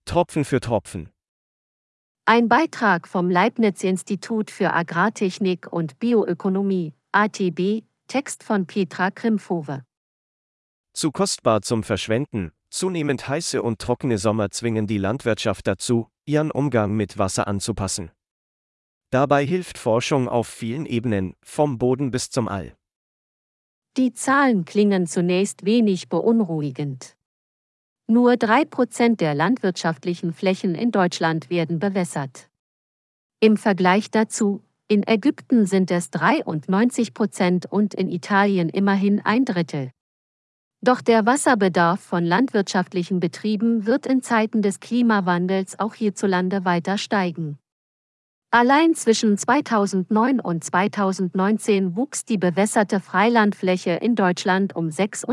Tropfen für Tropfen. Ein Beitrag vom Leibniz-Institut für Agrartechnik und Bioökonomie, ATB, Text von Petra Krimfove. Zu kostbar zum Verschwenden, zunehmend heiße und trockene Sommer zwingen die Landwirtschaft dazu, ihren Umgang mit Wasser anzupassen. Dabei hilft Forschung auf vielen Ebenen, vom Boden bis zum All. Die Zahlen klingen zunächst wenig beunruhigend. Nur 3% der landwirtschaftlichen Flächen in Deutschland werden bewässert. Im Vergleich dazu, in Ägypten sind es 93% und in Italien immerhin ein Drittel. Doch der Wasserbedarf von landwirtschaftlichen Betrieben wird in Zeiten des Klimawandels auch hierzulande weiter steigen. Allein zwischen 2009 und 2019 wuchs die bewässerte Freilandfläche in Deutschland um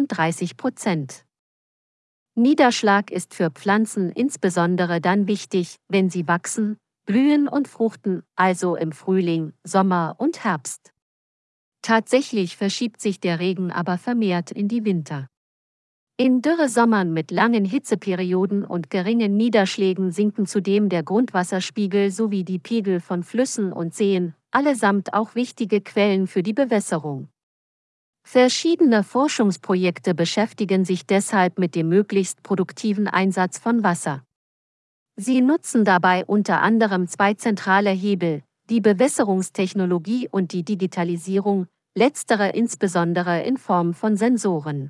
36%. Niederschlag ist für Pflanzen insbesondere dann wichtig, wenn sie wachsen, blühen und fruchten, also im Frühling, Sommer und Herbst. Tatsächlich verschiebt sich der Regen aber vermehrt in die Winter. In Dürresommern mit langen Hitzeperioden und geringen Niederschlägen sinken zudem der Grundwasserspiegel sowie die Pegel von Flüssen und Seen, allesamt auch wichtige Quellen für die Bewässerung. Verschiedene Forschungsprojekte beschäftigen sich deshalb mit dem möglichst produktiven Einsatz von Wasser. Sie nutzen dabei unter anderem zwei zentrale Hebel, die Bewässerungstechnologie und die Digitalisierung, letztere insbesondere in Form von Sensoren.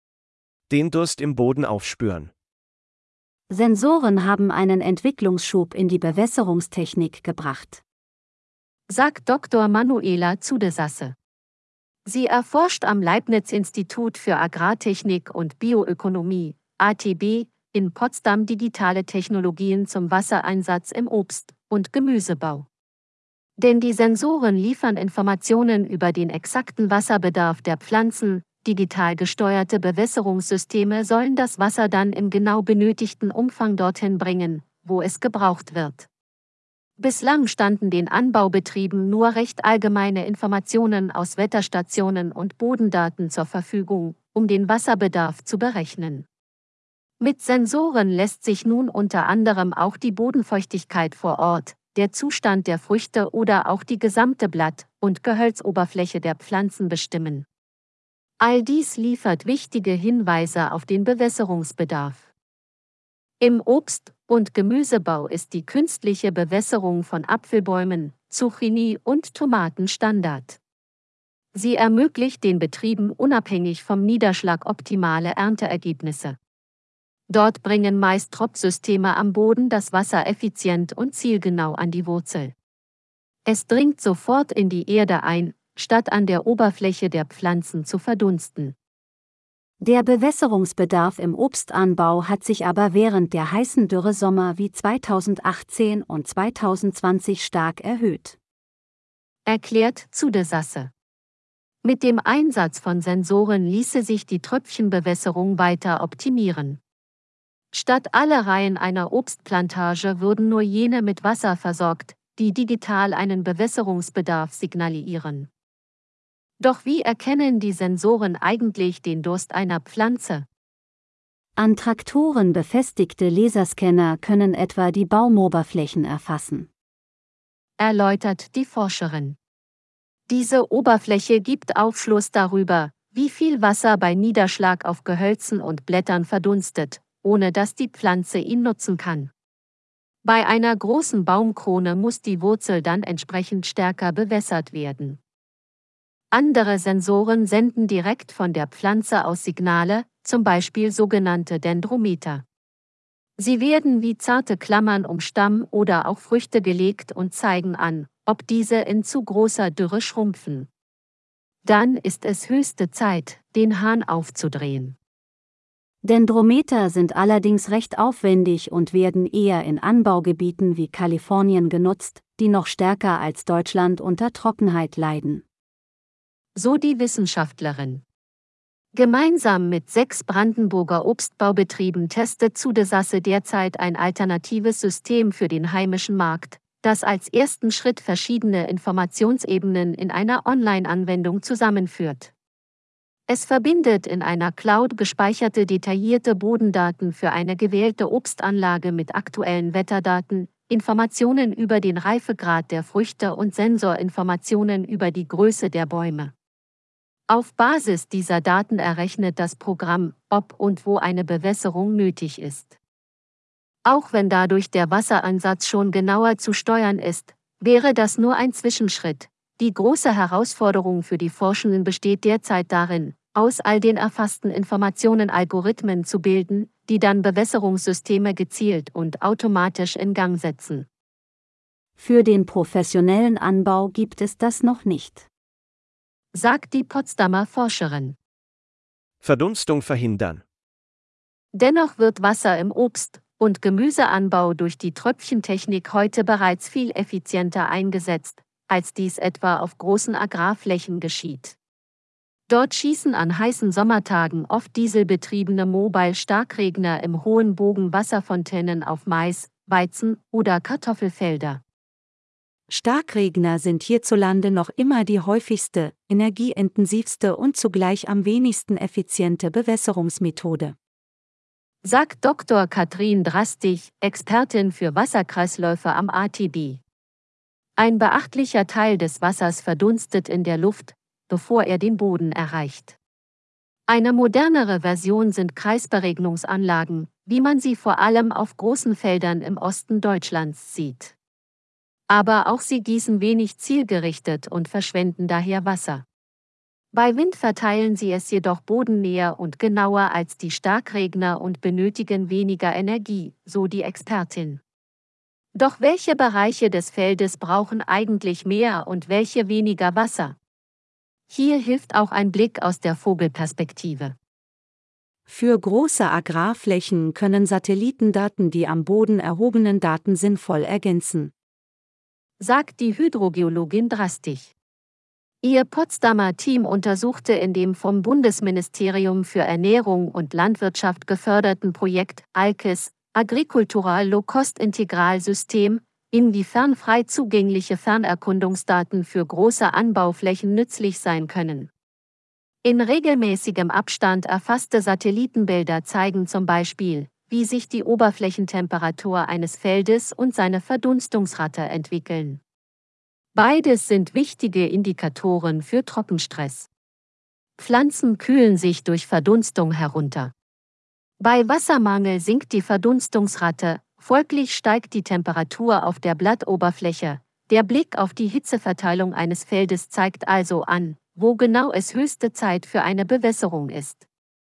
Den Durst im Boden aufspüren. Sensoren haben einen Entwicklungsschub in die Bewässerungstechnik gebracht, sagt Dr. Manuela Zudesasse. Sie erforscht am Leibniz-Institut für Agrartechnik und Bioökonomie, ATB, in Potsdam digitale Technologien zum Wassereinsatz im Obst- und Gemüsebau. Denn die Sensoren liefern Informationen über den exakten Wasserbedarf der Pflanzen, digital gesteuerte Bewässerungssysteme sollen das Wasser dann im genau benötigten Umfang dorthin bringen, wo es gebraucht wird. Bislang standen den Anbaubetrieben nur recht allgemeine Informationen aus Wetterstationen und Bodendaten zur Verfügung, um den Wasserbedarf zu berechnen. Mit Sensoren lässt sich nun unter anderem auch die Bodenfeuchtigkeit vor Ort, der Zustand der Früchte oder auch die gesamte Blatt- und Gehölzoberfläche der Pflanzen bestimmen. All dies liefert wichtige Hinweise auf den Bewässerungsbedarf. Im Obst- und Gemüsebau ist die künstliche Bewässerung von Apfelbäumen, Zucchini und Tomaten Standard. Sie ermöglicht den Betrieben unabhängig vom Niederschlag optimale Ernteergebnisse. Dort bringen meist Tropfsysteme am Boden das Wasser effizient und zielgenau an die Wurzel. Es dringt sofort in die Erde ein, statt an der Oberfläche der Pflanzen zu verdunsten. Der Bewässerungsbedarf im Obstanbau hat sich aber während der heißen Dürresommer wie 2018 und 2020 stark erhöht, erklärt Zudesasse. Mit dem Einsatz von Sensoren ließe sich die Tröpfchenbewässerung weiter optimieren. Statt alle Reihen einer Obstplantage würden nur jene mit Wasser versorgt, die digital einen Bewässerungsbedarf signalisieren. Doch wie erkennen die Sensoren eigentlich den Durst einer Pflanze? An Traktoren befestigte Laserscanner können etwa die Baumoberflächen erfassen, erläutert die Forscherin. Diese Oberfläche gibt Aufschluss darüber, wie viel Wasser bei Niederschlag auf Gehölzen und Blättern verdunstet, ohne dass die Pflanze ihn nutzen kann. Bei einer großen Baumkrone muss die Wurzel dann entsprechend stärker bewässert werden. Andere Sensoren senden direkt von der Pflanze aus Signale, zum Beispiel sogenannte Dendrometer. Sie werden wie zarte Klammern um Stamm oder auch Früchte gelegt und zeigen an, ob diese in zu großer Dürre schrumpfen. Dann ist es höchste Zeit, den Hahn aufzudrehen. Dendrometer sind allerdings recht aufwendig und werden eher in Anbaugebieten wie Kalifornien genutzt, die noch stärker als Deutschland unter Trockenheit leiden. So die Wissenschaftlerin. Gemeinsam mit 6 Brandenburger Obstbaubetrieben testet Zudesasse derzeit ein alternatives System für den heimischen Markt, das als ersten Schritt verschiedene Informationsebenen in einer Online-Anwendung zusammenführt. Es verbindet in einer Cloud gespeicherte detaillierte Bodendaten für eine gewählte Obstanlage mit aktuellen Wetterdaten, Informationen über den Reifegrad der Früchte und Sensorinformationen über die Größe der Bäume. Auf Basis dieser Daten errechnet das Programm, ob und wo eine Bewässerung nötig ist. Auch wenn dadurch der Wassereinsatz schon genauer zu steuern ist, wäre das nur ein Zwischenschritt. Die große Herausforderung für die Forschenden besteht derzeit darin, aus all den erfassten Informationen Algorithmen zu bilden, die dann Bewässerungssysteme gezielt und automatisch in Gang setzen. Für den professionellen Anbau gibt es das noch nicht, sagt die Potsdamer Forscherin. Verdunstung verhindern. Dennoch wird Wasser im Obst- und Gemüseanbau durch die Tröpfchentechnik heute bereits viel effizienter eingesetzt, als dies etwa auf großen Agrarflächen geschieht. Dort schießen an heißen Sommertagen oft dieselbetriebene Mobile-Starkregner im hohen Bogen Wasserfontänen auf Mais, Weizen oder Kartoffelfelder. Starkregner sind hierzulande noch immer die häufigste, energieintensivste und zugleich am wenigsten effiziente Bewässerungsmethode, sagt Dr. Katrin Drastig, Expertin für Wasserkreisläufe am ATB. Ein beachtlicher Teil des Wassers verdunstet in der Luft, bevor er den Boden erreicht. Eine modernere Version sind Kreisberegnungsanlagen, wie man sie vor allem auf großen Feldern im Osten Deutschlands sieht. Aber auch sie gießen wenig zielgerichtet und verschwenden daher Wasser. Bei Wind verteilen sie es jedoch bodennäher und genauer als die Starkregner und benötigen weniger Energie, so die Expertin. Doch welche Bereiche des Feldes brauchen eigentlich mehr und welche weniger Wasser? Hier hilft auch ein Blick aus der Vogelperspektive. Für große Agrarflächen können Satellitendaten die am Boden erhobenen Daten sinnvoll ergänzen, sagt die Hydrogeologin Drastig. Ihr Potsdamer Team untersuchte in dem vom Bundesministerium für Ernährung und Landwirtschaft geförderten Projekt ALKES, Agricultural Low-Cost-Integral-System, inwiefern frei zugängliche Fernerkundungsdaten für große Anbauflächen nützlich sein können. In regelmäßigem Abstand erfasste Satellitenbilder zeigen zum Beispiel, wie sich die Oberflächentemperatur eines Feldes und seine Verdunstungsrate entwickeln. Beides sind wichtige Indikatoren für Trockenstress. Pflanzen kühlen sich durch Verdunstung herunter. Bei Wassermangel sinkt die Verdunstungsrate, folglich steigt die Temperatur auf der Blattoberfläche. Der Blick auf die Hitzeverteilung eines Feldes zeigt also an, wo genau es höchste Zeit für eine Bewässerung ist.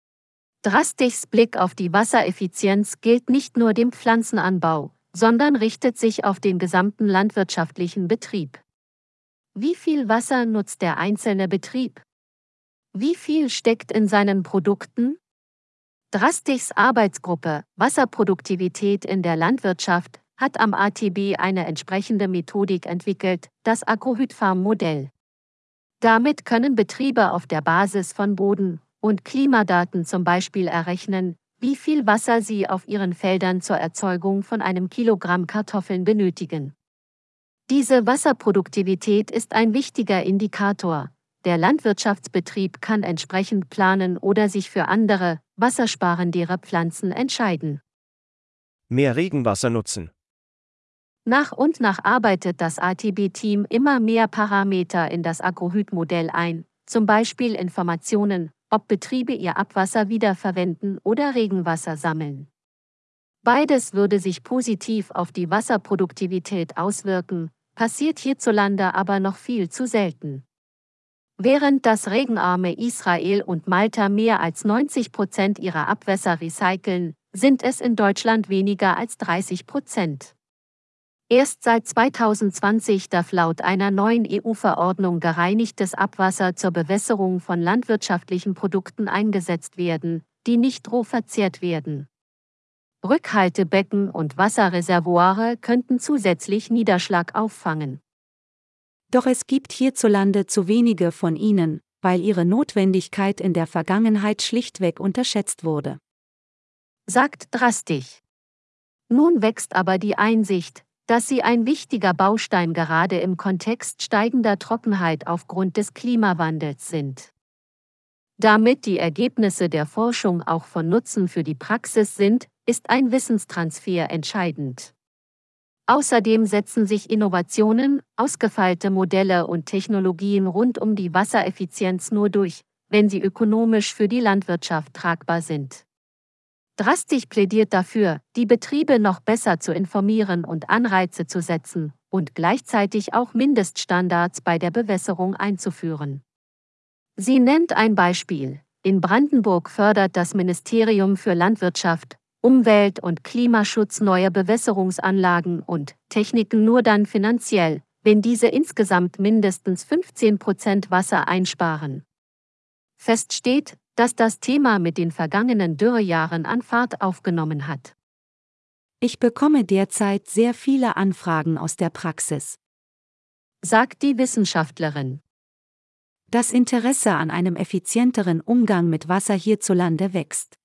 Drastigs Blick auf die Wassereffizienz gilt nicht nur dem Pflanzenanbau, sondern richtet sich auf den gesamten landwirtschaftlichen Betrieb. Wie viel Wasser nutzt der einzelne Betrieb? Wie viel steckt in seinen Produkten? Drastigs Arbeitsgruppe Wasserproduktivität in der Landwirtschaft hat am ATB eine entsprechende Methodik entwickelt, das Agrohütfarm-Modell. Damit können Betriebe auf der Basis von Boden- und Klimadaten zum Beispiel errechnen, wie viel Wasser sie auf ihren Feldern zur Erzeugung von einem Kilogramm Kartoffeln benötigen. Diese Wasserproduktivität ist ein wichtiger Indikator. Der Landwirtschaftsbetrieb kann entsprechend planen oder sich für andere, wassersparendere Pflanzen entscheiden. Mehr Regenwasser nutzen. Nach und nach arbeitet das ATB-Team immer mehr Parameter in das Agrohüt-Modell ein, zum Beispiel Informationen, ob Betriebe ihr Abwasser wiederverwenden oder Regenwasser sammeln. Beides würde sich positiv auf die Wasserproduktivität auswirken, passiert hierzulande aber noch viel zu selten. Während das regenarme Israel und Malta mehr als 90% ihrer Abwässer recyceln, sind es in Deutschland weniger als 30%. Erst seit 2020 darf laut einer neuen EU-Verordnung gereinigtes Abwasser zur Bewässerung von landwirtschaftlichen Produkten eingesetzt werden, die nicht roh verzehrt werden. Rückhaltebecken und Wasserreservoire könnten zusätzlich Niederschlag auffangen. Doch es gibt hierzulande zu wenige von ihnen, weil ihre Notwendigkeit in der Vergangenheit schlichtweg unterschätzt wurde, sagt Drastig. Nun wächst aber die Einsicht, dass sie ein wichtiger Baustein gerade im Kontext steigender Trockenheit aufgrund des Klimawandels sind. Damit die Ergebnisse der Forschung auch von Nutzen für die Praxis sind, ist ein Wissenstransfer entscheidend. Außerdem setzen sich Innovationen, ausgefeilte Modelle und Technologien rund um die Wassereffizienz nur durch, wenn sie ökonomisch für die Landwirtschaft tragbar sind. Drastisch plädiert dafür, die Betriebe noch besser zu informieren und Anreize zu setzen und gleichzeitig auch Mindeststandards bei der Bewässerung einzuführen. Sie nennt ein Beispiel. In Brandenburg fördert das Ministerium für Landwirtschaft, Umwelt und Klimaschutz neue Bewässerungsanlagen und Techniken nur dann finanziell, wenn diese insgesamt mindestens 15% Wasser einsparen. Fest steht, dass das Thema mit den vergangenen Dürrejahren an Fahrt aufgenommen hat. Ich bekomme derzeit sehr viele Anfragen aus der Praxis, Sagt die Wissenschaftlerin. Das Interesse an einem effizienteren Umgang mit Wasser hierzulande wächst.